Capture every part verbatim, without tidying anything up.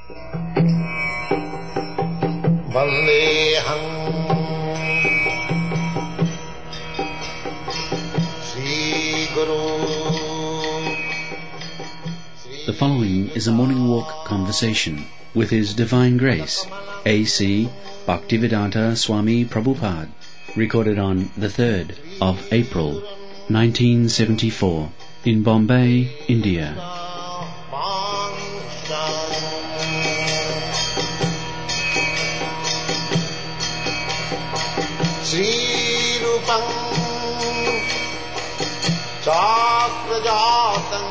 Vandeham Sri Guru. The following is a morning walk conversation with His Divine Grace, A C Bhaktivedanta Swami Prabhupada, recorded on the third of April, nineteen seventy-four, in Bombay, India. Sri Rupam Chakrajatam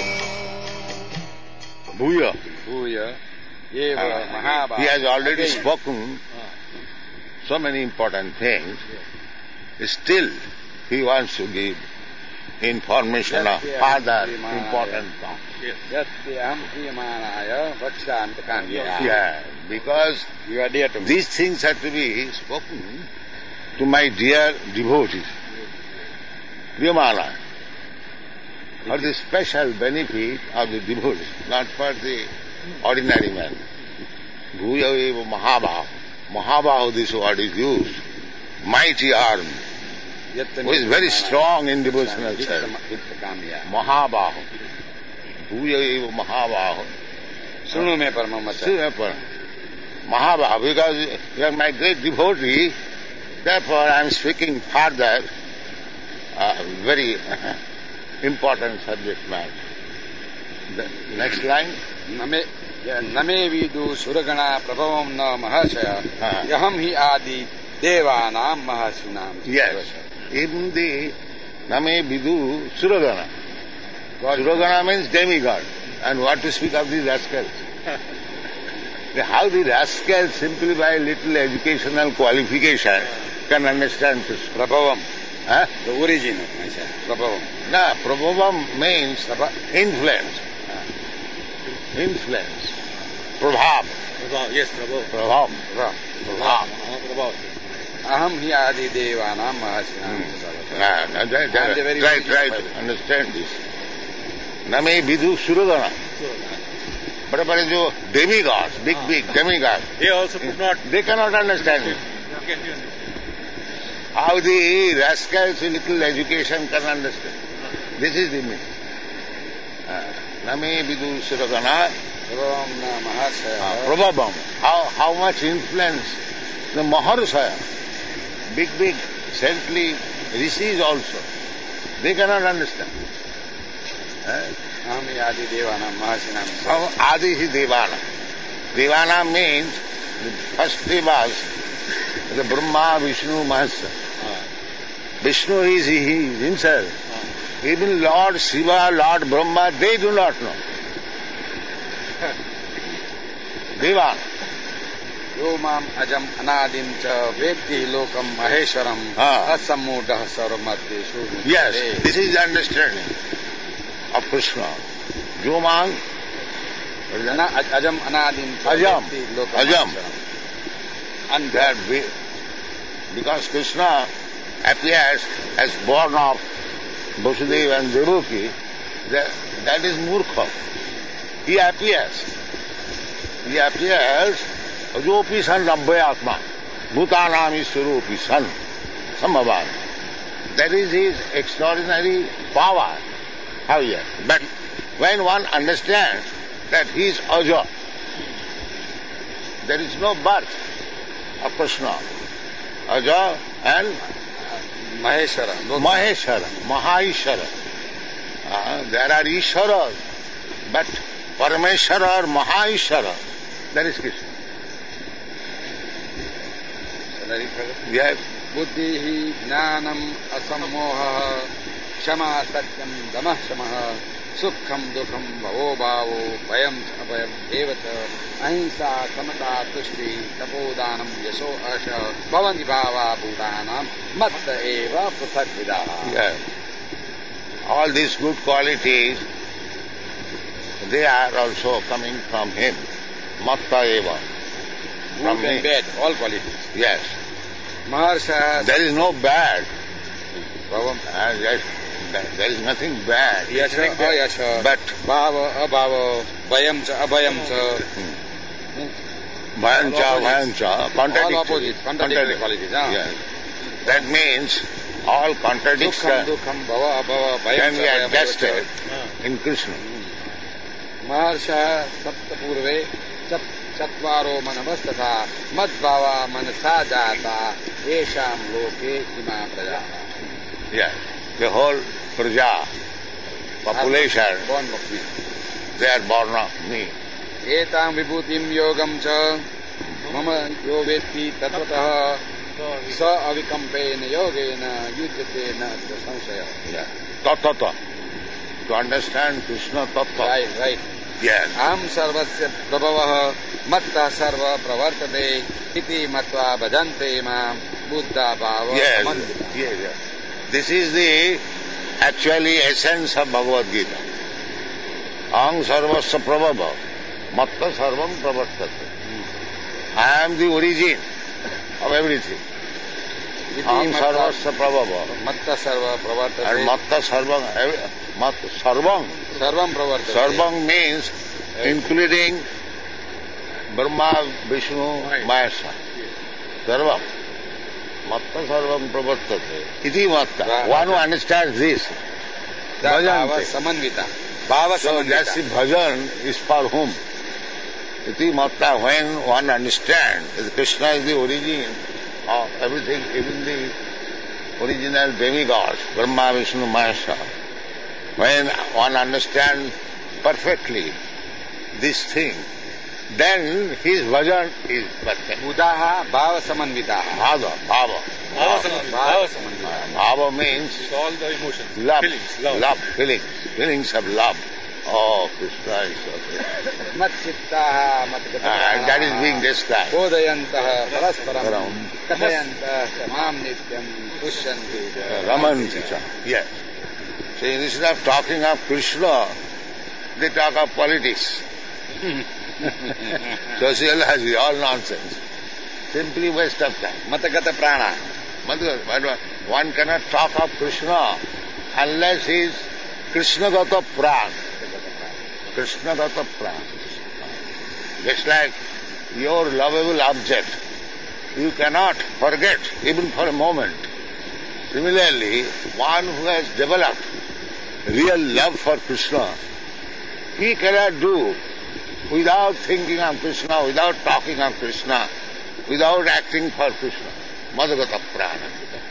Bhuya. Bhuya. Eva Mahabharata. He has already Again. spoken so many important things. Still, he wants to give information of further important thoughts. Yatyaham kriyamanaya vakshantakanya. Yeah, because You are dear to me. these things have to be spoken to my dear devotees. Priyamana, for the special benefit of the devotees, not for the ordinary man. Bhuya eva Mahabaho. Mahabaho, this word is used. Mighty arm, who is very strong in devotional service. Mahabaho. Bhuya eva Mahabaho. Sunu me paramamata. Srivapara. Mahabaho, because you are my great devotee, therefore I am speaking further uh, very important subject matter. The next line. Name name vidu suragana prabhavam na mahashaya. Ah. Yaham hi adi devanam mahasinam. Yes. Even the Name Vidu Suragana. Suragana means demigod. And what to speak of these rascals? How the rascals, simply by little educational qualification, can understand Krishna. Prabhavam. Huh? The origin of myself. Prabhavam. No, Prabhavam means Prabha- influence. Influence. Prabhav. Yes, Prabhavam. Prabhav. Prabhavam. Prabhav. Aham hi adi devanam mahasinam. Ah, that, that, that, And the very try, basic try Bible. to understand this. Name Vidu Suragana. But but जो demigods, big big demigods, They also could not. they cannot understand it. How the rascals with little education can understand. This is the meaning. Ah, Name Vidu Suragana. Prabhavam na mahasaya. Ah, Prabhavam. How, how much influence the Maharishaya, big, big saintly rishis also, they cannot understand. Eh? Aham hi adi devanam mahasinam. How Adi is Devana. Devana means the first devas, the Brahma, Vishnu, Mahasa. Vishnu is he, he himself. Even Lord Shiva, Lord Brahma, they do not know. Devana. Yo mam ajam anadim cha vedti lokam maheswaram Ah. asammudah sarvamateshu. Yes, this is the understanding of Krishna. Jomang, Ana- Ajam anadim cha Ajam. vedti lokam Ajam. maheswaram. and that we, because Krishna appears as born of Vasudeva and Devaki, that, that is Murkha. He appears. He appears, Ajopi san Rabbhay Atma, Bhutanam Iswarupi san, Sambhavan. That is his extraordinary power. How yes? But when one understands that he is Aja, there is no birth of Krishna. Aja and Maheshwara. Maheshwara, Mahaishwara. Uh, there are Ishwaras, but Parameshwara or Mahaishwara, that is Krishna. Yes. Buddhi jnanam asammoha kshama satyam damah shamah sukham dukham bhavo bhavo vayam abhayam evata ahimsa samata tushti tapodanam yasho asha bhavanti bhava bhutanam matta eva prasakvidaha. Yes. All these good qualities, they are also coming from him. Matta eva. From Good and me. bad, all qualities. Yes. Maharsha There is no bad. bhavam Uh, yes, there there is nothing bad. yasha ayasha But bhava abhava vayam cha abhayam cha Bhayancha, All Bhayancha, contradictory. All opposite, contradictory qualities. Huh? Yes. That means all Dukham, contradictions dukham, bhava, bhava, bhayam, can be bhayam, adjusted bhayam. in Krishna. Maharsha saptapurve chap chatvaro manavastata madbhava manasa jata esham loke ima praja. Yes. The whole praja, population, Born of me. they are born of me. Etam vibhutim yogam cha mama yo vetti tatvatah sa avikampena yogena yujyate na samshaya. Yeah. Tattva. To understand Krishna tattva. Right, right. Yes. Aham sarvasya prabhavah matta sarva pravartate iti matva bhajante mam buddha bhava Yes. samandita. Yes, yes. This is the actually essence of Bhagavad Gita. Aham sarvasya prabhava matta sarvam pravartate. I am the origin of everything. Iti Aham matta sarvasya prabhava. matta sarva pravartate. And matta sarvam, ev- matta sarvam. Sarvam pravartate. Sarvam means including Brahma, Vishnu, Mahesha. Sarvam. Matta sarvam pravartate. Iti matta. One who understands this. Bhava Bhajante. samanvita. Bhava So that's the samanvita. bhajan is for whom? Iti matta, when one understands that Krishna is the origin of everything, even the original demigods, Brahma, Vishnu, Mahesha. When one understands perfectly this thing, then his bhajan is perfect. Buddhaha bhava samanvitaha. Bhava, bhava. Bhava samanvitaha. Bhava means all the emotions, love, feelings, love. love, feelings, feelings of love. Oh, Krishna is so great. Matchittaha matgataha. And that is being described. Bodhayantaha parasparam Param. kathayantaha mam nityam pushyanti. Ramanti cha. Yes. So instead of talking of Krishna, they talk of politics. Sociology, all nonsense. Simply waste of time. Matagata prana. But one cannot talk of Krishna unless he is Krishna-gata pran. Krishna-gata pran. Just like your lovable object, you cannot forget even for a moment. Similarly, one who has developed real love for Krishna, he cannot do without thinking of Krishna, without talking of Krishna, without acting for Krishna. Madhagata prana.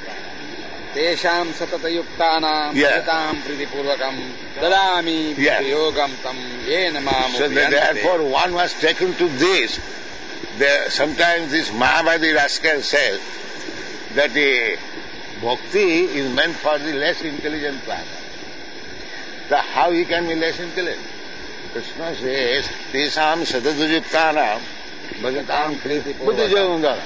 Tesham satatayuktanam Yeah. bhajatam pridipurvakam dadami Yeah. yogam tam yena mam So that therefore one was taken to this. There, sometimes this Mahabharati rascal says that the bhakti is meant for the less intelligent class. So how he can be less intelligent? Krishna says, Tesam sadadujuktanam bhagatam kriti buddhijavandana.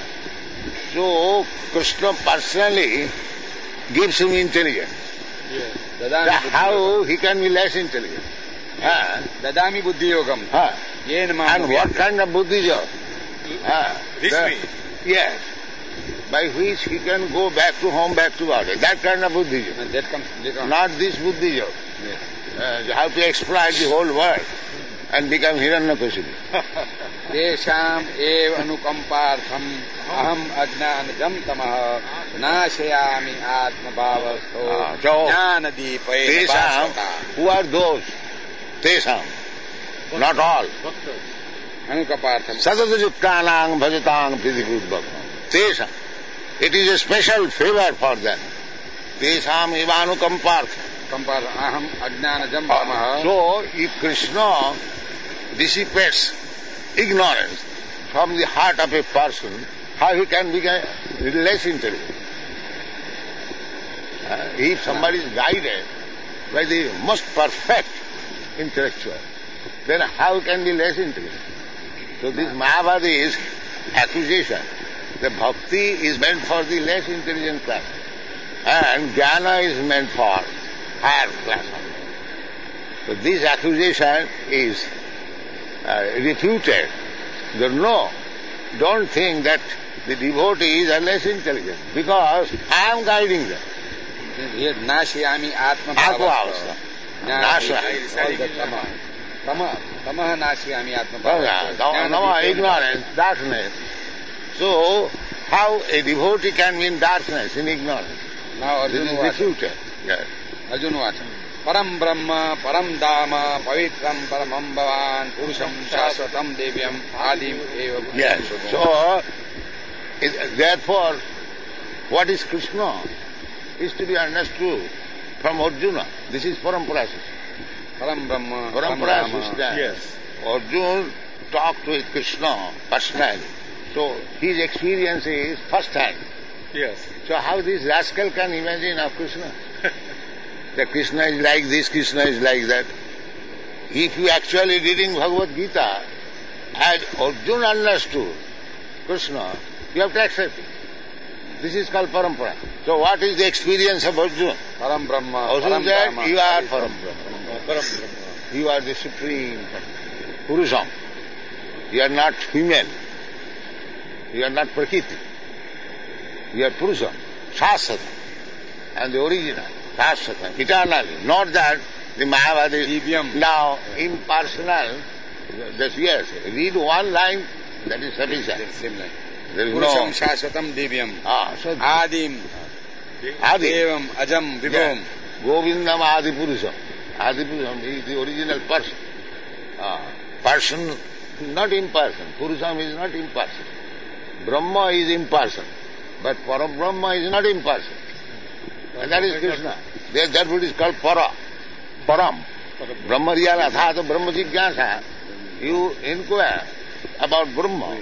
So Krishna personally gives him intelligence. So dadami how he can be less intelligent? Huh? dadami buddhi yogam Huh? yena mam And what kind of buddhism? Ah, This the- way. Yes. By which he can go back to home, back to body. That kind of buddhism. that comes later on. Not this buddhism. Uh, you have to exploit the whole world and become Hiranyakashipu. तेषाम् एव अनुकम्पार्थम् अहम् अज्ञानजम् तमः नाशयामि आत्मभावस्थो Ah, so, ज्ञानदीपेन Tesam, भास्वता. who are those? Tesam. Not all. अनुकम्पार्थम् Sadadajuktanang bhajatang pridipudbhakam. Tesam. It is a special favor for them. Tesam evanukampartham. कंपार अहम् अज्ञानजम् तमः So, if Krishna dissipates ignorance from the heart of a person, how he can become less intelligent? Uh, if somebody is guided by the most perfect intellectual, then how can be less intelligent? So this Mahabharati is accusation. The bhakti is meant for the less intelligent class, and jnana is meant for higher class. So this accusation is uh, refuted. There no, don't think that the devotees are less intelligent, because I am guiding them. ये नाशयामि Atma आत्मभावस्थो avastha. Nasha. ज्ञानदीपेन Tama, tamaha nashiyami atma Tama, tama, ignorance, darkness. So, how a devotee can be in darkness, in ignorance? Now This Arjuna is the Vacha. future. Yes. Arjuna Vacha. Param Brahma, Param Dhamma, Pavitram Paramam Bhavan, Purusham Shashvatam Devyam, Adim Eva. Yes. So, it, therefore, what is Krishna is to be understood from Arjuna. This is Parampara system. Param Brahma, Parampara Param Dhamma. system. Yes. Arjuna talked with Krishna personally. So, his experience is first hand. Yes. So how this rascal can imagine of Krishna? That Krishna is like this, Krishna is like that. If you actually reading Bhagavad Gita, as Arjuna understood Krishna, you have to accept it. This is called parampara. So what is the experience of Arjuna? Param Brahma, Arjuna Param said, Dhamma. you are Param Brahma. You are the supreme Purusham. You are not human. You are not Prakriti. You are Purusham, Shasvata, and the original, Shasvata, eternally. Not that the Mayavadi Divyam. now impersonal. That's yes. Read one line, that is sufficient. Same line. There is Purusham no. Shashvatam Devyam. Ah, so Adim, Adi. Devam, Ajam, Vibhom. Yes. Govindam Adi Purusham. Adi Purusham is the original person. Ah, person, not impersonal. Purusham is not impersonal. Brahma is impersonal. But Parabrahma is not impersonal. And that is Krishna. That, that what is called Para. Param. Brahma Riyala Atha Brahma Jigyasa. You inquire about Brahma.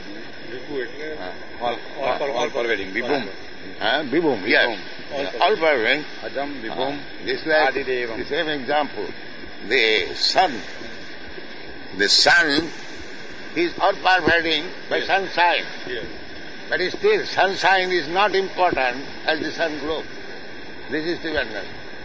All, all, all pervading. Vibhum. Uh, Vibhum, yes. Vibhum. All pervading. Ajam, Vibhum. This like Adidevam. the same example. The sun. The sun is all pervading by sunshine. Yes. But still, sunshine is not important as the sun glow. This is the wonder.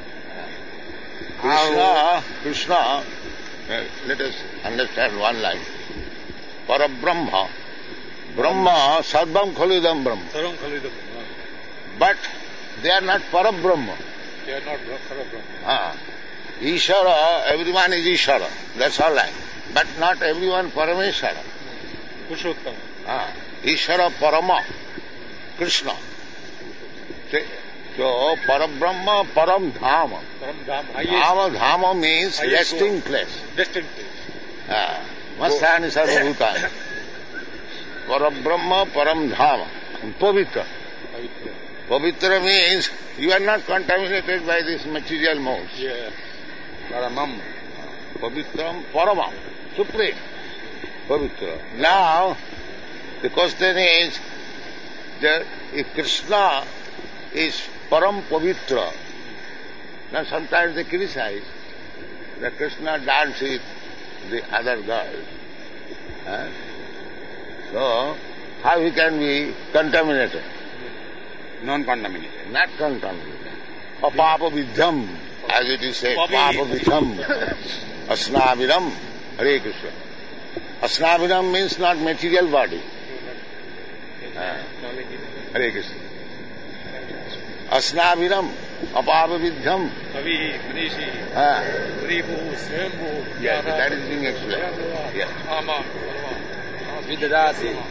Krishna, Krishna, uh, let us understand one line. Parabrahma, Brahma, Sarvam Khalidam Brahma. Sarvam Khalidam. But they are not Parabrahma. They are not Parabrahma. Ah. Ishara, everyone is Ishara. That's all right. But not everyone Parameshwara. Purushottam. Ah. Ishara Parama, Krishna. See? So, Parabrahma, Param Dhama. Param Dham. Highest Dhama, Dhama means highest resting goal. place. Destined place. Ah. Masthani Sarvabhutani. Parabrahma, Param Dhama. Pavitra. Pavitra. Pavitra means you are not contaminated by this material modes. Yeah. Paramam. Pavitram, Paramam, supreme. Pavitra. Now, the question is that if Krishna is Param Pavitra, now sometimes they criticize that Krishna dances with the other girls. Huh? So, how he can be contaminated? Non-contaminated. Not contaminated. Apapa vidham, as it is said, Papi. papa vidham, asnavidam, Hare Krishna. Asnavidam means not material body. Ah, Hare Krishna. Asnavidam, apapa vidham. Kavi, Manishi, Ah, Ripu, Swayambhu. yes, that is being explained. Yes. Ama. Vidadasi.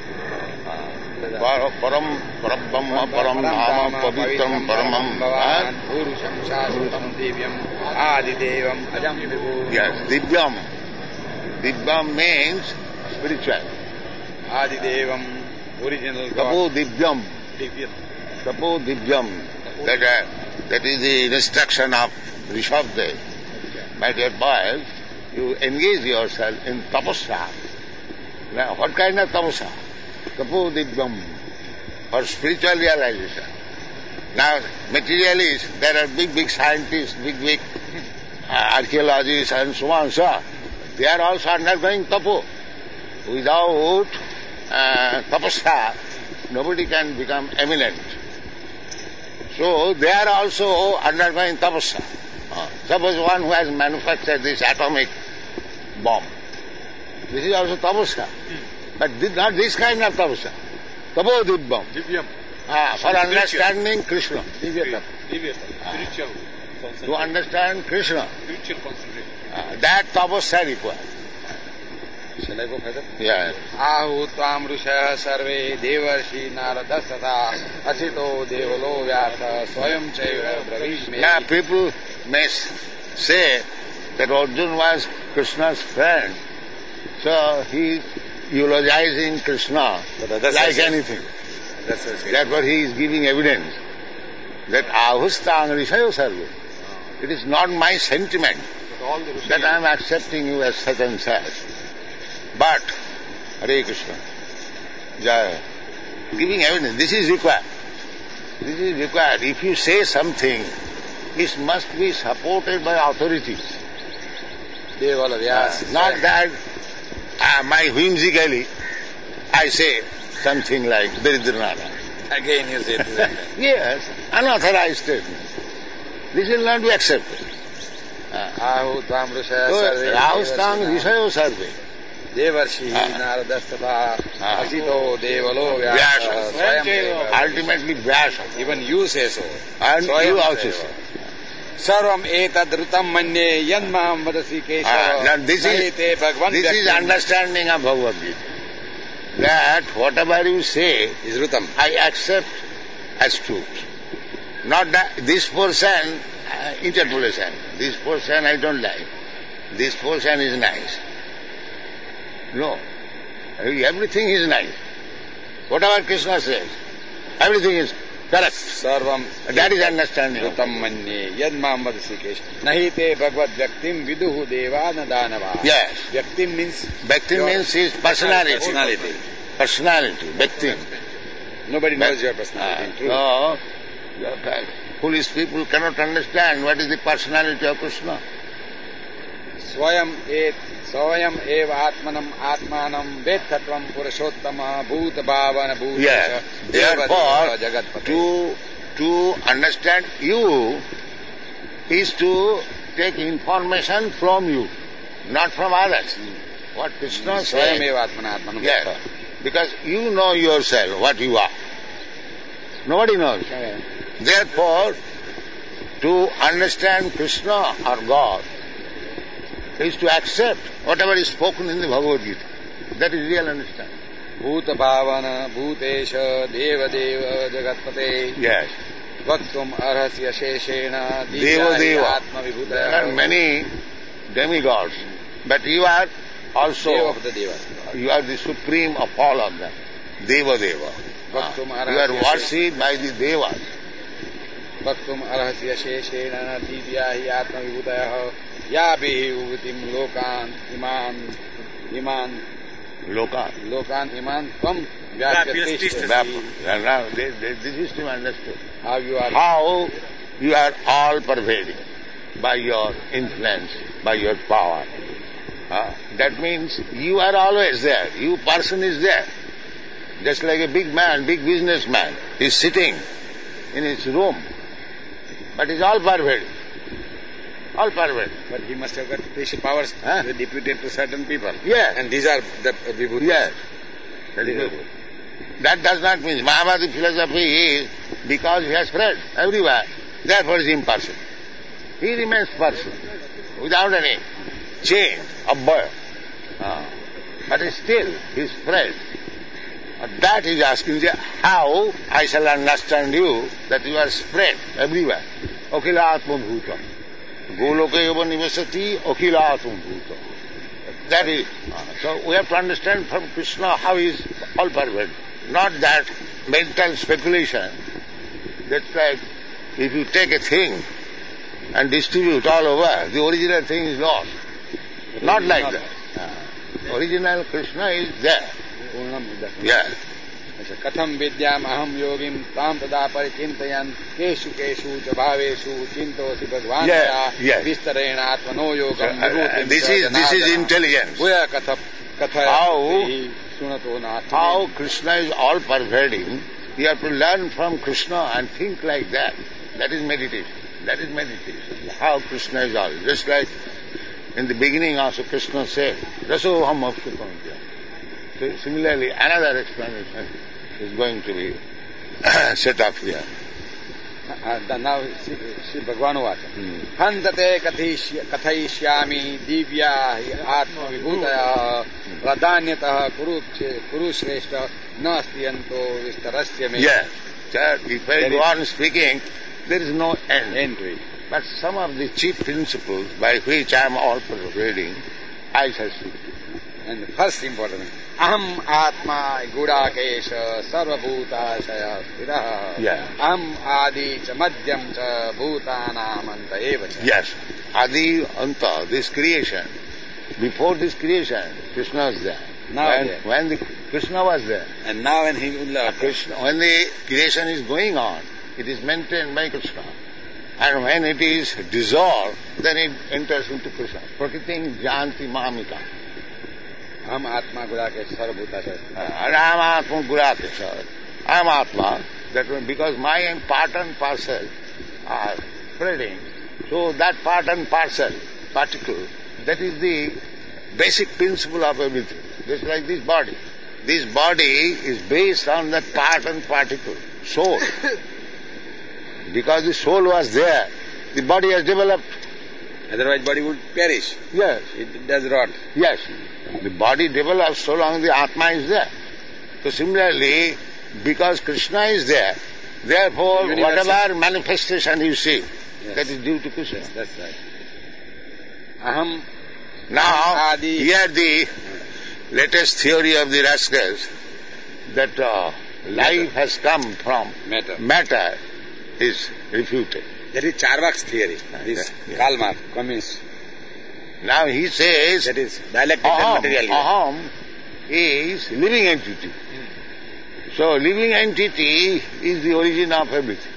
Par- Param, Parabrahma, Param Dhama, Pavitram, Paramam. Bhavan, Ah, Purusham Shashvatam Devyam, Adidevam, Ajam, Vibhum. yes, Divyam. Divyam means spiritual. Adidevam, original Tapo God. Divyam. Divya. Tapo Divyam. That, uh, that is the instruction of Rishabdev. My dear boys, you engage yourself in tapasya. Now, what kind of tapasya? Tapo Divyam. For spiritual realization. Now, materialists, there are big, big scientists, big, big uh, archaeologists and so on, so they are also undergoing tapo. Without uh, tapasya, nobody can become eminent. So they are also undergoing tapasya. Uh, suppose one who has manufactured this atomic bomb. This is also tapasya. But this, not this kind of tapasya. Tapo Divyam. Divyam. Ah, for understanding Krishna. Divya. Spiritual. To understand Krishna. Spiritual concentration. Uh, that tapasya required. Shall I go further? Yeah. Ahu tvam rushah sarve devarshi naradasata asito devalo vyasa swayam chaiva bravishme. Yeah, people may s- say that Arjuna was Krishna's friend, so he eulogizing Krishna But that's like a- anything. That's a Therefore he is giving evidence that ahustang rishayo sarve. It is not my sentiment All the that I am accepting you as such and such. But, Hare Krishna, Jaya, giving evidence, this is required. This is required. If you say something, it must be supported by authorities. Devala vyasa. Not that uh, my whimsically I say something like Daridranara. Again you say this. Yes, unauthorized statement. This will not be accepted. Ahu tvam rushah So, sarve Rahustang devarshi Rishayo Sarve. devarshi Ah. naradasata Ah. asito devalo Vyasa. vyasa swayam chaiva. Ultimately Vyasa. Even you say so. And Swayam you also chaiva. say. Sarvam etadrutam manye yanmam vadasi Ah, kesava. now this is, Nahite Bhagavan this is Vyaktim. understanding of Bhagavad Gita. That whatever you say, Is rutam. I accept as truth. Not that this portion, uh, interpolation. This portion I don't like. This portion is nice. No. Everything is nice. Whatever Krishna says, everything is correct. Sarvam That is understanding. rutam manye yanmam vadasi kesava. Nahite Bhagavad Vyaktim viduhu devana danava. Yes. Vyaktim means Bhakti your means his personality. personality. Personality. Bhakti. Nobody knows your personality. in truth. No. Foolish people cannot understand what is the personality of Krishna. Swayam et swayam eva atmanam atmanam vedtatvam purushottama bhuta bhavana bhuta Yes. Therefore, to, to understand you is to take information from you, not from others. What Krishna swayam says. eva atmana atmanam Yes. Because you know yourself what you are. Nobody knows. Therefore, to understand Krishna or God is to accept whatever is spoken in the Bhagavad Gita. That is real understanding. bhuta bhavana bhutesha deva deva jagatpate Yes. vaktum arhasya sheshena Deva Deva. atma There are vibhutaya many demigods, but you are also, deva of the deva. you are the supreme of all of them. Deva Deva. Vaktum You are arhasya worshipped by the Devas. vaktum arhasya sheshena divya hi atma vibhutaya ya bihi uvitim lokan iman iman Loka. lokan iman tvam vyapyatishti. And now this, this is to be understood. How you are How you are all pervading by your influence, by your power. Ah, that means you are always there. You person is there. Just like a big man, big businessman is sitting in his room, but is all pervading. All pervading. But he must have got special powers Huh? deputed to certain people. Yes. And these are the vibhutis. Yes. That is good. That does not mean Mahabharata philosophy is because he has spread everywhere. Therefore he is impersonal. He remains person without any change of birth. Ah. But still he is spread. That is asking how I shall understand you that you are spread everywhere. Okhila Atma Bhuta. Goloka eva nivasati okhila Atma Bhuta. That is, uh, so we have to understand from Krishna how he is all pervaded. Not that mental speculation. That's like if you take a thing and distribute all over, the original thing is lost. Not like that. Uh, original Krishna is there. Yeah. Katham vidyam aham yogim tam tada parichintayan keshu keshu ch bhaveshu chintosi bhagwan Yes, yes. vistarena atmano So, yogam uh, vibhutim this sa is this is janardana. intelligence. Uya katha kathaya How- tehi sunato nath. How Krishna is all pervading, you have to learn from Krishna and think like that. That is meditation. That is meditation. How Krishna is all. Just like in the beginning also Krishna said, Rasoham Apsupamya. So similarly, another explanation is going to be set up here. now Sri Bhagavan Uvacha. Hantate kathayishyami divya atma vibhutaya pradanyatah kurushreshta nastiyanto vistarasya me. Yes. If I go on speaking, there is no end. End to it. But some of the chief principles by which I am also reading, I shall speak. And the first important, aham atma gudakesha sarvabhutashaya stiraha. Yeah. Aham adi cha madhyam cha bhutanam anta eva cha. Yes. Adi Anta, this creation, before this creation, Krishna was there. Now when, there. when the Krishna was there. And now when he will Krishna, when the creation is going on, it is maintained by Krishna. And when it is dissolved, then it enters into Krishna. Prakritim janti mamika. aham atma gudakesha sarvabhutashaya stiraha. And I am Atma Gurakesha. I am Atma. That means because my part and parcel are spreading, so that part and parcel, particle, that is the basic principle of everything. Just like this body. This body is based on that part and particle, soul. Because the soul was there, the body has developed. Otherwise body would perish. Yes. It does rot. Yes. The body develops so long the Atma is there. So similarly, because Krishna is there, therefore Universal. whatever manifestation you see, Yes. that is due to Krishna. Yes, that's right. Aham Now, Adi. here the latest theory of the rascals, that uh, life has come from Matter. matter is refuted. That is Charvak's theory. This Yeah. Karl Marx, communist. Now he says That is dialectic and aham, materialism. aham is living entity. So living entity is the origin of everything.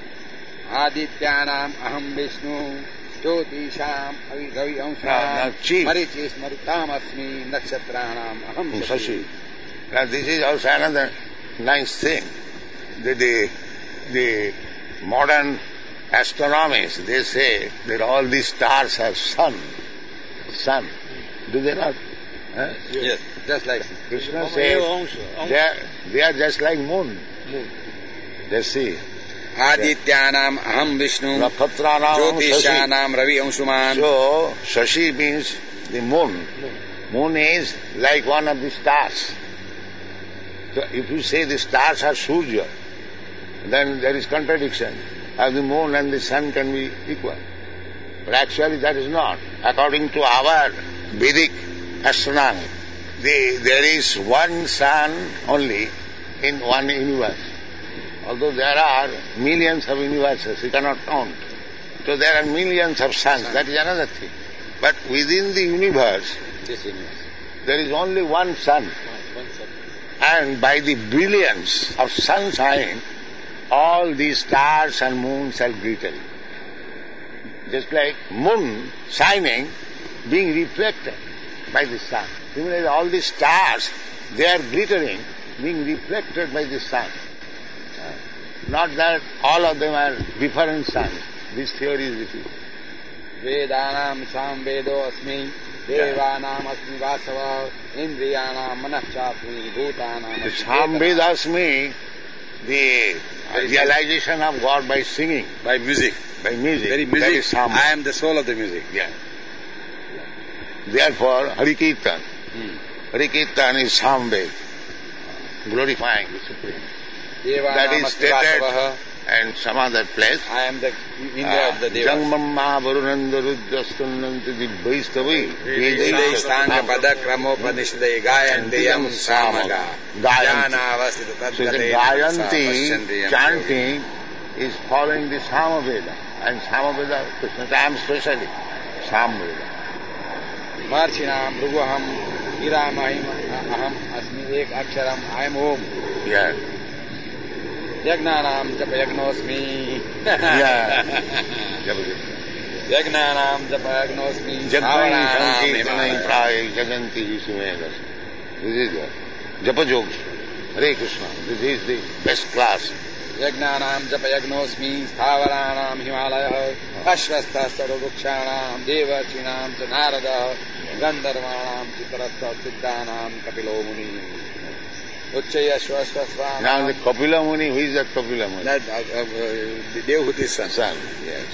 Adityanam aham Vishnu Jyotisham Ravi Now, Amsham now, chief. Marichis Marutam Asmi Nakshatra aham Shashi. Now this is also another nice thing. The, the, the modern astronomers, they say that all these stars have sun. Sun. Do they not? Huh? Yes, just like Krishna says they are, they are just like moon. They see. Adityanam aham Vishnu Nakhatranam Shashi. Jyotishanam Ravi Amshuman. So, Shashi means the moon. Moon is like one of the stars. So if you say the stars are Surya, then there is contradiction. As the moon and the sun can be equal. But actually that is not. According to our Vedic astronomy, the, there is one sun only in one universe. Although there are millions of universes, you cannot count. So there are millions of suns, that is another thing. But within the universe, This universe. there is only one sun. One second. And by the brilliance of sunshine, all these stars and moons are glittering. Just like moon shining, being reflected by the sun. Similarly, all these stars, they are glittering, being reflected by the sun. Uh, Not that all of them are different suns. This theory is refuted. Vedanam sam vedo asmi devanam asmi vasava indriyanam manachapmi bhutanam The asmi Samvedasmi, the realization of God by singing, by music. by music, Very that is music. Sam. I am the soul of the music. Yeah. Therefore, Hari Kirtan. Hmm. Hari Kirtan is Samved, glorifying the Supreme. That Devanam is asmi stated vasava. and some other place. I am the Indra of the Devas. Jangmamma Varunanda Rudrastunnanti Dibbaistavi Stanga pada kramopadishde gayantiyam samaga. Gayanti. So the Gayanti chanting is following the Samaveda. And Samaveda, Krishna time specially, Samaveda. Marchinam Bhugaham Hiramahim Aham Asmi Ek Aksharam I am Om. Yeah. Yagnanam Japa Yagnosmi. Yeah. Yagnanam Japa Yagnosmi. Jagmani Bhavananam Sankirtanai Himalaya. Praya Jaganti Visumedas. This is the Japa Yoga. Hare Krishna. This is the best class. Yagnanam Japa Yagnosmi. Stavaranam Himalaya. Ashvastha Sarvarukshanam. Devachinam Cha Narada. Gandharvanam Chitarastha Siddhanam Kapilo Muni. Uchchaya Shwaswasva. Now the Kapila Muni, who is that Kapila Muni? That uh, uh, Devhuti's son. Son, yes.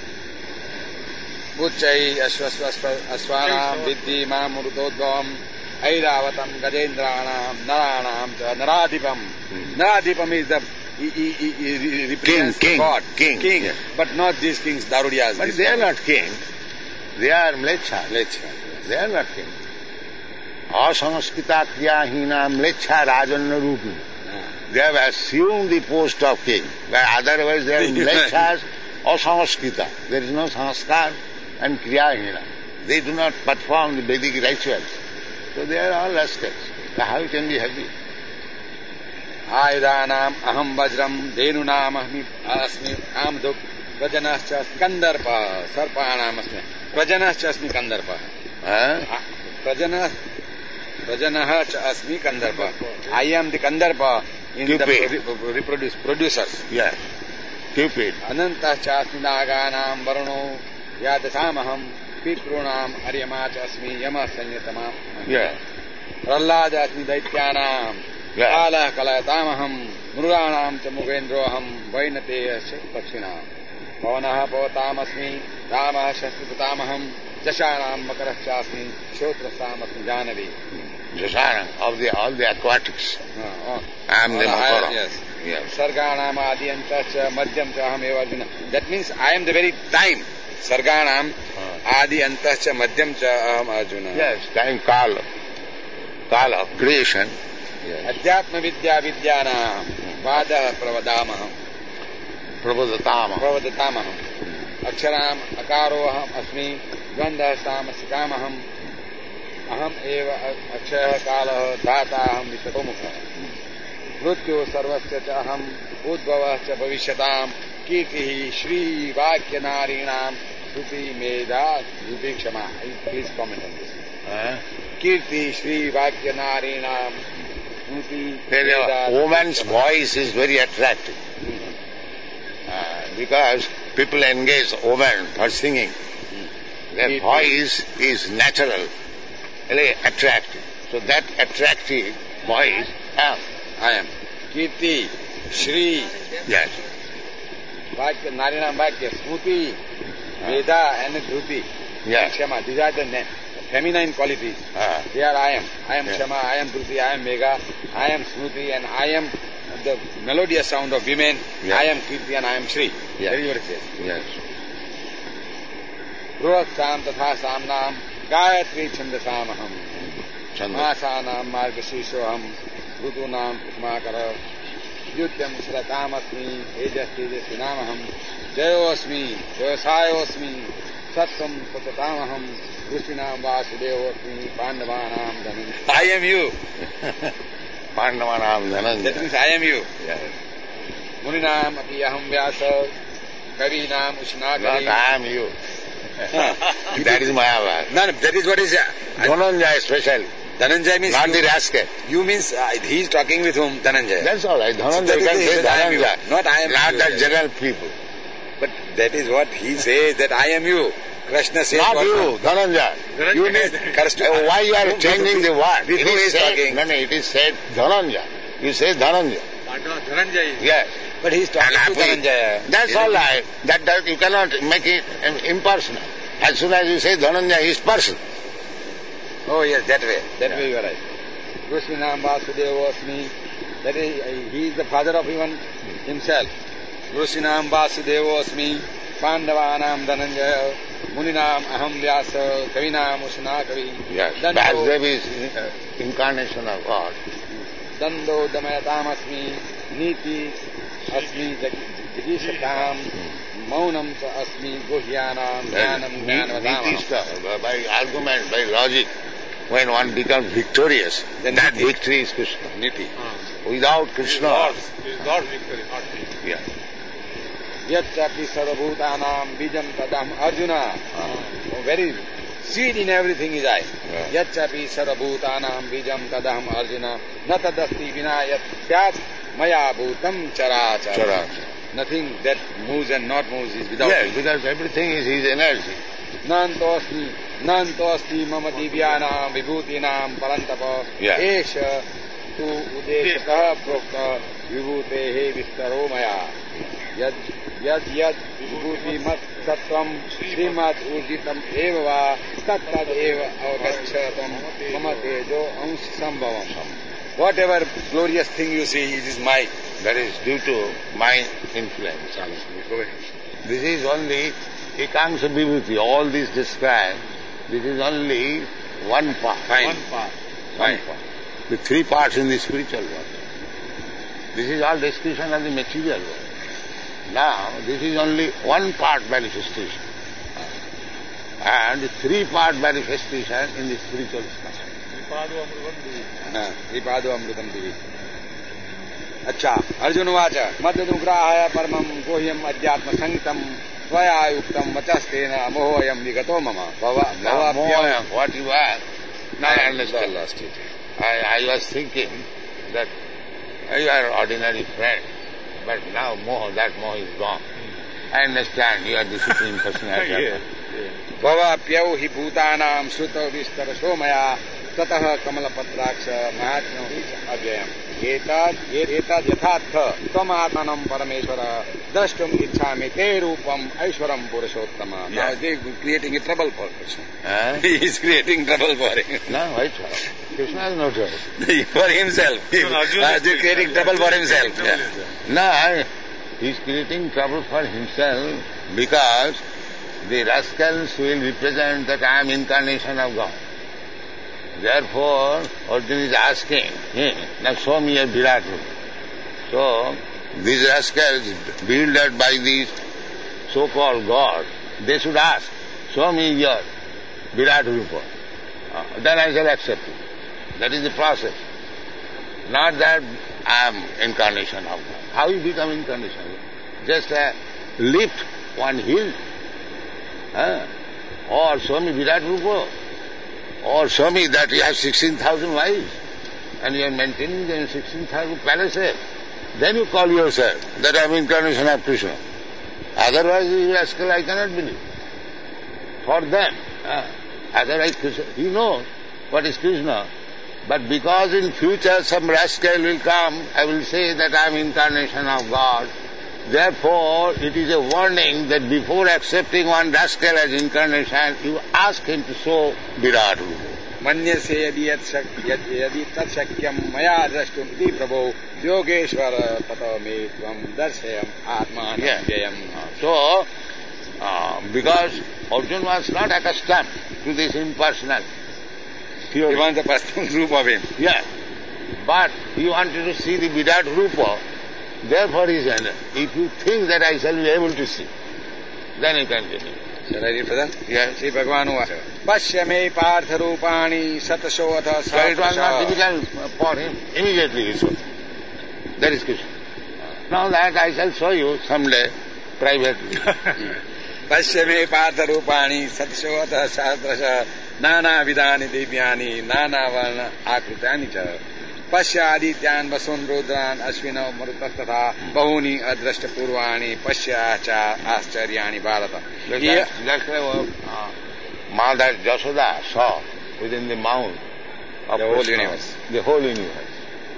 Uchchai Ashwasvanam Viddhi Mam Murutodvam Airavatam Gajendranam Naranam Naradipam. Naradipam is the he, he, he, he represents King, king, God. king, king. yes. But not these kings, Darudiyas. But they are not king. They are mlecha. Mlecha. They are not king. Asamskita kriyahina mlecha rajanna rupi. They have assumed the post of king. But otherwise they are mlechas asamskita. There is no sanskar and kriyahina. They do not perform the Vedic rituals. So they are all rascals. So how you can be happy? Aidanam aham vajram denunam ahmi asmi amduk prajanascha kandarpa sarpanam asmi prajanascha asmi kandarpa Huh? prajana prajanah asmi kandarpa. I am the kandarpa in Cupid. the pro- reproduce producers. Yes. Cupid. Anantascha asmi naganam varano yadasamaham pitrunam aryamach asmi yama sanyatamam. Yes. Prallada asmi daityanam Yes. Kala kalayatamaham mrudanam cha mugendroham vainateyasya pakshinam pavanaha pavatamasmi ramah shastriputamaham jashanam makarachasmi shotrasamasmi janavi. Jasana, of the all the aquatics. Oh, I am the Makara. Yes. Yes. Sarganam adiyanta cha madhyam cha aham eva arjuna. That means I am the very time. Sarganam adiyanta cha madhyam cha aham arjuna. Yes, time Kala. Kala, creation. Adhyatma vidya vidyana vada pravadamaham Prabhudatama. pravadatamaham aksharam akaroham asmi gandha samasakamaham aham eva akshaya kalah dhataham vishapamukha mrityu sarvasya cha aham udbhavah cha bhavisyatam kirtihi shri vakya narinam shruti medha yudhikshama. Please comment on this. Huh? Kirti shri vakya narinam The woman's voice is very attractive. Uh, because people engage women for singing. Their voice is natural, really attractive. So that attractive voice, uh, I am. Kirti, Shri, yes, Vakya, Narinam Vakya, Smruti, Veda and Dhruti. yes, Kshama, these are the na- feminine qualities. uh, They are I am. I am Yeah. Kshama, I am Dhruti, I am Mega, I am Smruti, and I am the melodious sound of women. Yeah. I am Kirti and I am Shri. Yeah. That is what it says. yes, Ruhat Sam Tatha Samnam, Gayatri Chandasamaham, Chandra. Masanam Margashishoham, Rutunam Kusmakara, Yutyam Shratamasmi, Ejas Tejas Namaham, Jayosmi, Jayasayosmi, Satsam Satatamaham, Krishnam Vasudevosmi, Pandavanam Dhanim. I am you. Pandavanam That Dhananjaya. means I am you. Yes. Muninam Api Aham Vyasa, Kavinam Not Ushnakari. I am you. That is Mayavad. No, no, that is what is uh, Dhananjaya especially, Dhananjaya means not you, the rascal. you means uh, he is talking with whom? Dhananjaya. That's all right. So Dhananjaya, that you can is- say that I am you. Dhananjaya. Not I am Not you. that general people. But that is what he says, that I am you. Krishna says Not what? you, Dhananjaya. You need, Krishna, uh, why you are changing the word? With It whom is he is said, talking? no, no, it is said Dhananjaya. You say Dhananjaya. Dhananjaya. Yes. But he is talking And to happy. Dhananjaya. That's Isn't all it? right. That, that you cannot make it um, impersonal. As soon as you say Dhananjaya, he is person. Oh yes, that way. That Yeah. way you are right. Krishnam Vasudevosmi. That is, he is the father of even himself. Krishnam Vasudevosmi. Pandavanam Dhananjaya. Muninam Aham Vyasa. Kavinam Ushnakavi. Yes. Dando, Vasudev is uh, incarnation of God. Dando Damayatam Niti Asmi Jagishatam. Maunam cha asmi guhyanam jnanam jnanavatamam. Niti stuff, by argument, by logic. When one becomes victorious, then that victory is Krishna. Niti. Without Krishna, God's, it is God's victory, not me. yeah. Yatchapi sarvabhutanam bijam tadam Arjuna. Oh, very seed in everything is I. Yeah. Yatchapi sarvabhutanam bijam tadam Arjuna. Na tadasti vinayat syat maya bhutam charachara. Charachara. Nothing that moves and not moves is without Yes, him. because everything is his energy. Nantosti, nantosti mama divyanam vibhutinam parantapa. Yeah. Esha तु उदेशतः प्रोक्त विभूतेः विस्तरो मया यद् यद् यद् विभूतिमत्सत्त्वं श्रीमद् ऊर्जितम् एव वा तत्तदेव अवगच्छतं मम तेजो अंश संभवम्. Whatever glorious thing you see, it is my. That is due to my influence. This is only Ekansa Vibhuti. All this described, this is only one part. Fine. One part. One part. The three parts in the spiritual world. This is all description of the material world. Now, this is only one part manifestation. And the three part manifestation in the spiritual sky. श्रीपादो अमृतम दिवि. अच्छा, अर्जुन उवाच मद्दुग्राहाय परमं गुह्यम् अध्यात्म संहितं त्वया युक्तं वचस्तेन मोहोऽयं विगतो मम. भव Now, what you are, now I understand. Lost it. I, I was thinking that you are an ordinary friend, but now moho, that moho is gone. I understand you are the supreme personality. भवाप्यौ हि भूतानां श्रुतौ विस्तरशो मया ततः कमलपत्राक्ष महात्म्यं अव्ययम्. एतद् एतद् यथार्थ त्वमात्मानं परमेश्वर द्रष्टुम् इच्छामि ते रूपम् ऐश्वरं पुरुषोत्तम. Now they creating a trouble for Krishna. Huh? He is creating trouble for him. No, why trouble? Krishna is no trouble. For himself. He is creating trouble for himself. Yeah. No, he is creating trouble for himself because the rascals will represent that I am incarnation of God. Therefore, Arjuna is asking, hey, now show me a Virat Rupa. So, these rascals, bewildered by these so-called gods, they should ask, show me your Virat Rupa. Uh, then I shall accept it. That is the process. Not that I am incarnation of God. How you become incarnation of God? Just uh, lift one hill. Uh, or show me Virat Rupa. Or show me that you have sixteen thousand wives and you are maintaining them sixteen thousand palaces. Then you call yourself that I am incarnation of Krishna. Otherwise, you rascal, I cannot believe. For them, uh, otherwise Krishna, he knows what is Krishna. But because in future some rascal will come, I will say that I am incarnation of God. Therefore, it is a warning that before accepting one rascal as incarnation, you ask him to show Virat Rupa. मन्यसे यदि यदि तत्शक्यं मया द्रष्टुम् इति प्रभो योगेश्वर ततो मे त्वं दर्शयम् आत्मानं व्ययम्. So, uh, because Arjuna was not accustomed to this impersonality. He wants the personal group of him. Yeah. But he wanted to see the Virat Rupa. Therefore he said, if you think that I shall be able to see, then you can get it. Shall I read for that? Yes. Shri Bhagavan Uvacha. Pasya me partha rupani satasotha So it was not satasha. difficult for him. Immediately he saw. That is Krishna. Now that I shall show you someday privately. Pasya me partha rupani satasotha satasha nana vidani divyani nana varna akrutani cha. पश्यादित्यान् वसुन् रुद्रान् अश्विनौ मरुतस्तथा बहूनि अदृष्टपूर्वाणि पश्याच आश्चर्याणि Bharat. That's why uh, Mother Jashoda saw within the mouth of the whole Krishna, universe. The whole universe.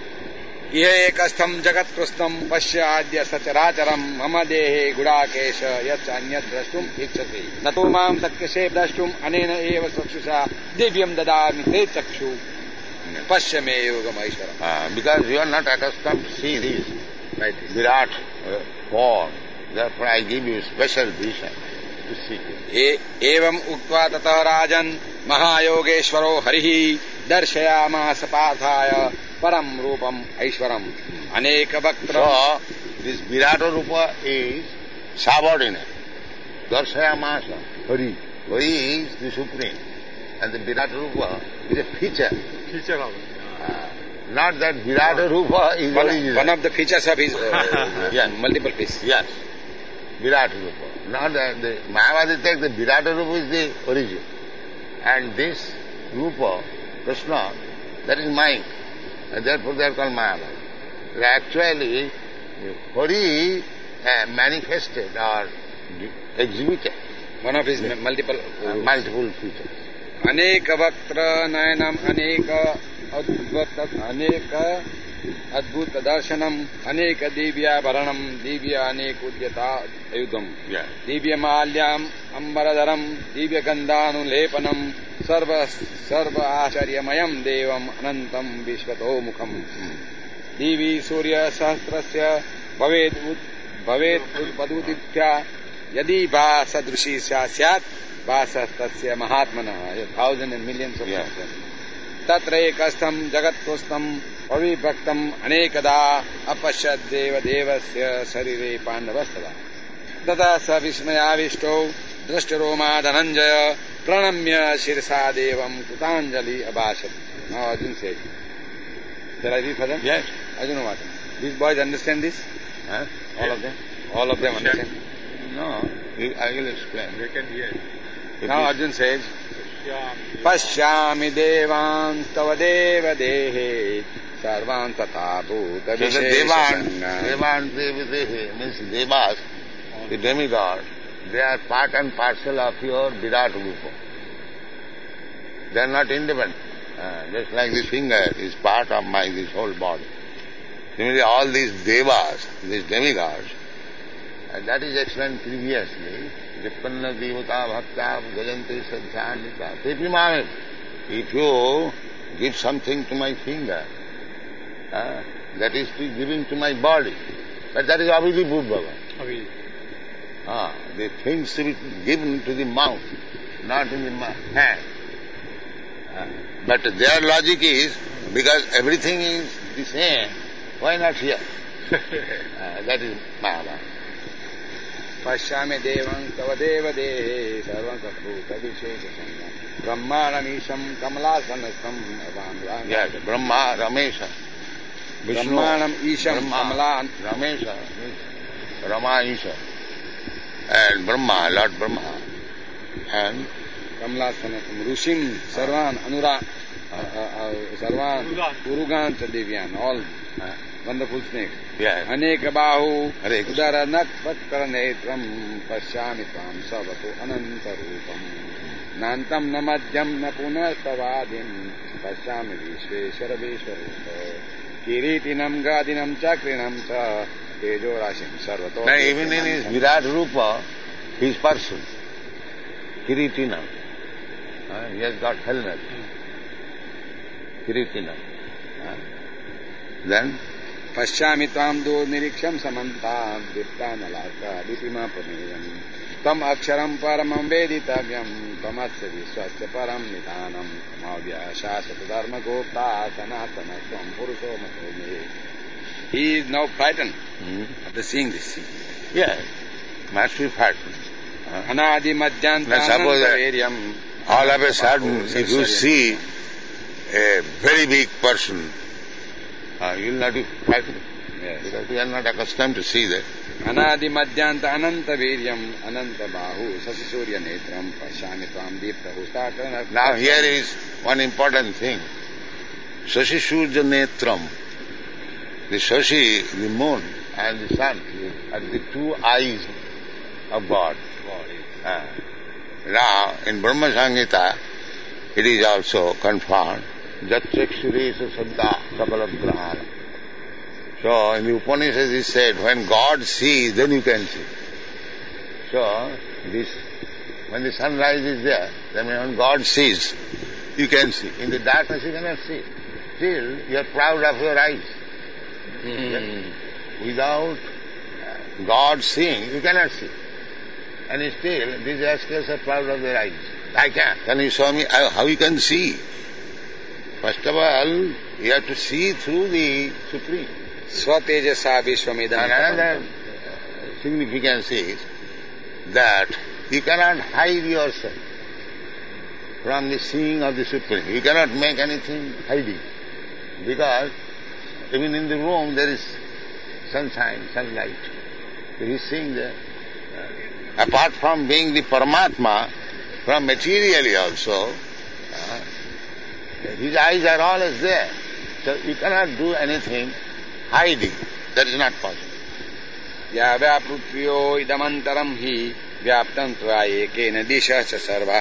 ये एकस्थं जगत्कृष्णं पश्याद्य सचराचरं मम देहे गुडाकेश यत् अन्यत् द्रष्टुम् इच्छति न तु मां तत्कशे द्रष्टुम् अनेन एव चक्षुषा दिव्यं ददामि ते चक्षु पश्य मे योगम ऐश्वरम्. Uh, because you are not accustomed to see this right, Virat uh, form, therefore I give you special vision to see it. एवम् उक्त्वा ततः राजन् महायोगेश्वरो हरिः दर्शयामास पार्थाय परं रूपम् ऐश्वरम् अनेकवक्त्रम्. So, this Virata Rupa is subordinate. Darshayamasa, Hari. Hari is the supreme. And the Virata Rupa is a feature. Feature of it. Uh, not that Virata Rupa is one, original. one of the features of his uh, yeah. multiple pieces. Yes. Virata Rupa. Not that the Mayavadi takes the Virata Rupa is the origin. And this Rupa, Krishna, that is mine. And therefore they are called Mayavadi. Actually, Hari uh, manifested or exhibited One of his multiple uh, multiple features. अनेक वक्त्र नयनम अनेक अद्भुत अनेक अद्भुत दर्शनम अनेक दिव्याभरणम दिव्य अनेक उद्यता युगम दिव्य माल्याम अंबरधरम दिव्य गंधानुलेपनम सर्व सर्व आश्चर्यमयम देवम अनंतम विश्वतोमुखम दिवी सूर्य सहस्रस्य भवेद भवेद उद्पदुदित्या यदि भा सदृशी स्यात् भासस्तस्य महात्मनः थाउजेंड एंड मिलियंस ऑफ तत्र एकस्थं जगत्कोस्थं अविभक्तम् अनेकदा अपश्यत् देवदेवस्य शरीरे पाण्डवस्तदा तदा स विस्मयाविष्टो दृष्टरोमा धनञ्जय प्रणम्य शिरसा देवं कृताञ्जलि अभाषत्. Now Arjun said, shall I read for them? Yes. I don't know what. These boys understand this? Huh? All Yes. of them? All of them understand? No, I will explain. They can hear. Now Arjun says, Shyam. पश्यामि देवान् तव देवदेहे सर्वान् तथा भूत So the Devan, विशेषसङ्गान्. Devan Devadehe means Devas, the demigod, they are part and parcel of your Virat Rupa. They are not independent. Uh, just like this finger is part of my this whole body. Similarly, all these Devas, these demigods, and that is explained previously. Jippanna Devata Bhakta Gajanti Sadhyanita Tepimame. If you give something to my finger, uh, that is giving to my body. But that is Avidi Bhava. Avi. Ah, the things to be given to the mouth, not in the mouth, hand. Ah, but their logic is, because everything is the same, why not here? Ah, that is Mahabharata. पश्यामि देवं तव देवदेहे सर्वं तद्भूत विशेषसङ्गान् ब्रह्माणमीशं कमलासनस्थम् अवाङ्गान्. Yes, Brahma, Ramesha. Vishnu, ब्रह्माणम् ईशं Brahma, कमलान् Ramesha, Rama Isha, and Brahma, Lord Brahma, and कमलासनस्थम् ऋषिं सर्वान् अनुरा सर्वान् उरुगान् च दिव्यान्. All wonderful snakes. yes, अनेक बाहु Hare Krishna. उदर नक्पत्र नेत्रम पश्यामि त्वां सर्वतो अनंत रूपम नान्तं न मध्यम न पुनस्तवादिं पश्यामि विश्वेश्वर विश्वरूप किरीटिनं गादिनं चक्रिणं च तेजो राशिं सर्वतो. now even in his Virat Rupa, his person, Kiritina, uh, he has got helmet, Kiritina. Uh, then, पश्यामि त्वां दूरनिरीक्षं समन्तात् दीप्तानलाका दीपिमापमेयम् तम् अक्षरं परमं वेदितव्यं त्वमस्य विश्वस्य परं निधानम् मौर्य शाश्वत धर्मगोप्ता सनातनस्त्वं पुरुषो मतो मे. He is now frightened hmm, after seeing this scene. yes, must be frightened. Uh, अनादि मध्यांत Now suppose that अनन्तवीर्यम्. all of a sudden, if you see a very big person, uh, you will not be frightened, Yes. because you are not accustomed to see that. अनादि मध्यांत अनंत वीर्यम अनंत बाहु शशि सूर्य नेत्रम पश्यामि त्वां दीप्त हुस्ताकरण. Now here is one important thing. Shashi Surya Netram. The Shashi, the moon, and the sun are the two eyes of God. Ah. Now, in Brahma Samhita, it is also confirmed, Jat Chakshuresa Saddha Sapalagrahana. So, in the Upanishads it said, when God sees, then you can see. So, this, when the sunrise is there, then when God sees, you can see. In the darkness you cannot see. Still, you are proud of your eyes. Mm. Without God seeing, you cannot see. And still, these rascals are proud of their eyes. I can. Can you show me how you can see? First of all, you have to see through the Supreme. स्वतेजसा विश्वमिदं. And another significance is that you cannot hide yourself from the seeing of the Supreme. You cannot make anything hiding. Because even in the room there is sunshine, sunlight. He is seeing there. Uh, apart from being the Paramatma, from materially also, uh, his eyes are always there. So you cannot do anything hiding. That is not possible. या व्यापृत्यो इदमन्तरं हि व्याप्तं त्वा एकेन दिशः च सर्वा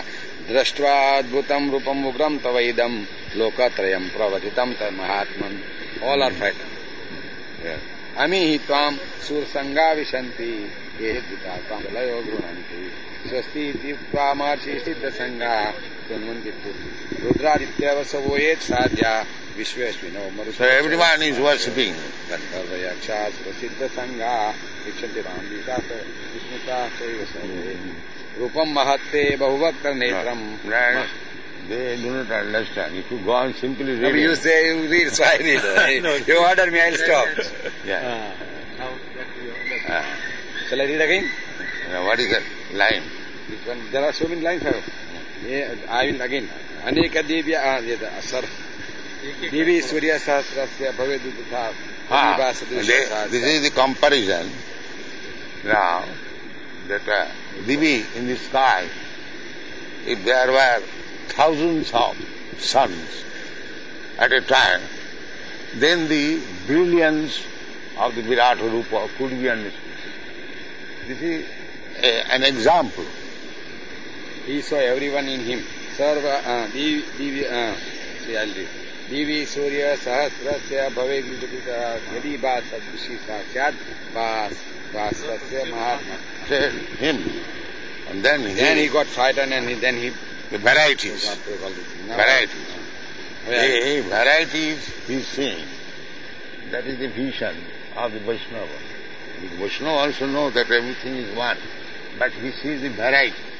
Drashtva rupam ugram tavaidam lokatrayam pravatitam tar mahatman. All are frightened. Yeah. Ami hitvam sur sanga vishanti ye dita tam layo grunanti swasti tivva marchi siddha sanga sunmanti rudradityava savoyet sadhya vishveshvino maru. So everyone is worshipping. Gandharvayaksha siddha sanga vichanti ramdita vishnuta chaiva rupam mahatte bahuvakta netram. Right. They do not understand. If you go on simply reading. No, you say you read, so I read. No, you order me, I'll stop. Yeah. Uh, uh, shall I read again? Uh, what is that line? This one, there are so many lines. Yeah, I will again. Aneka Devya, ah, sir. Devi Surya Sahasrasya Bhavedutha. Ah, this is the comparison. Now, that uh, Devi in the sky, if there were thousands of suns at a time, then the brilliance of the Virata Rupa could be understood. This is a, an example. He saw everyone in him. Sarva, uh, Devi, Devi, uh, see, I'll read. Devi Surya Sahasrasya Bhavet Vidupita Yadi Basa Dushita Syad Bas Basasya Mahatma. Said him. And then he, then he got frightened and he, then he... The varieties. Varieties. The varieties he is seeing. That is the vision of the Vaishnava. The Vaishnava also knows that everything is one. But he sees the variety.